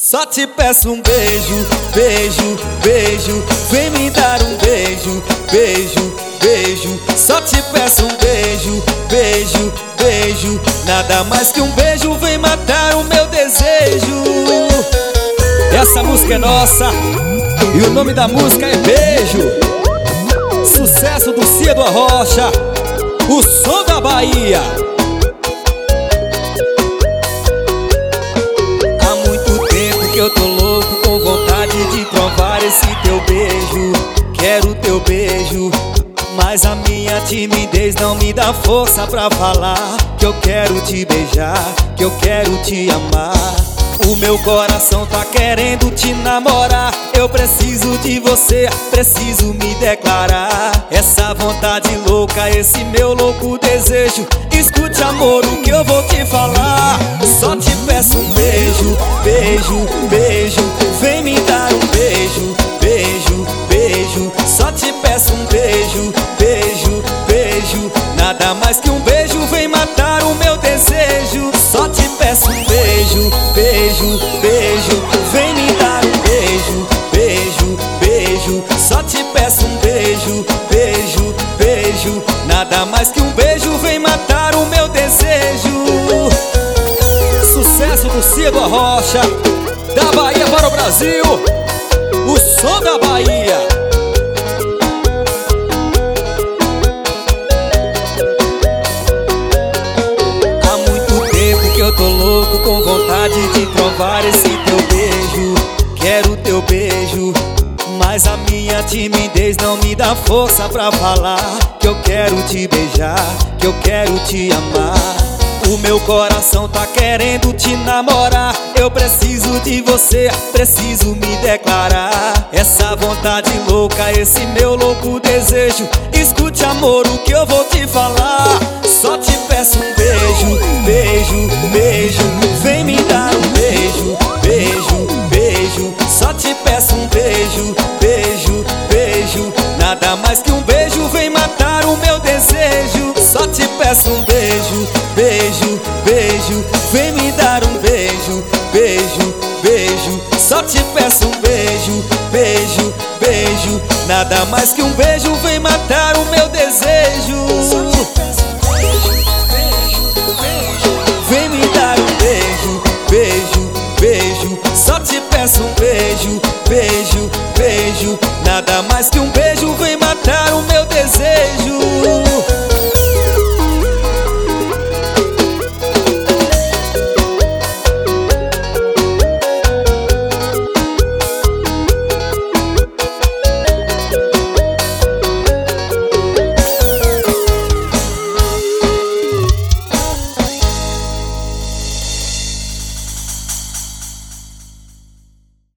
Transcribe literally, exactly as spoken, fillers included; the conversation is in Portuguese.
Só te peço um beijo, beijo, beijo. Vem me dar um beijo, beijo, beijo. Só te peço um beijo, beijo, beijo. Nada mais que um beijo vem matar o meu desejo. Essa música é nossa e o nome da música é Beijo. Sucesso do Cia do Arrocha, o som da Bahia. Há muito tempo que eu tô louco, com vontade de provar esse teu beijo. Quero teu beijo, mas a minha timidez não me dá força pra falar que eu quero te beijar, que eu quero te amar. O meu coração tá querendo te namorar. Eu preciso de você, preciso me declarar. Essa vontade louca, esse meu louco desejo. Escute, amor, o que eu vou te falar. Só te peço um beijo, beijo, beijo. Vem me dar um beijo, beijo, beijo. Só te peço um beijo, beijo, beijo. Nada mais que um beijo vem matar o meu desejo. Só te peço um beijo, beijo, beijo. Vem me dar um beijo, beijo, beijo. Só te peço um beijo, beijo, beijo. Nada mais que um beijo vem matar o meu desejo. Sucesso do Cia do Arrocha, da Bahia para o Brasil, o som da Bahia. Eu tô louco, com vontade de provar esse teu beijo. Quero teu beijo, mas a minha timidez não me dá força pra falar que eu quero te beijar, que eu quero te amar. O meu coração tá querendo te namorar. Eu preciso de você, preciso me declarar. Essa vontade louca, esse meu louco desejo. Escute, amor, o que eu vou te falar. Só te peço um beijo, beijo, beijo. Vem me dar um beijo, beijo, beijo. Só te peço um beijo, beijo, beijo. Nada mais que um beijo vem matar o meu desejo. Só te peço um beijo, beijo, beijo. Vem me dar um beijo, beijo, beijo. Só te peço um beijo, beijo, beijo. Nada mais que um beijo vem matar o meu desejo. Só te peço um beijo, beijo, beijo. Vem me dar um beijo, beijo, beijo. Só te peço um beijo, beijo, beijo. Nada mais que um beijo vem matar o meu desejo.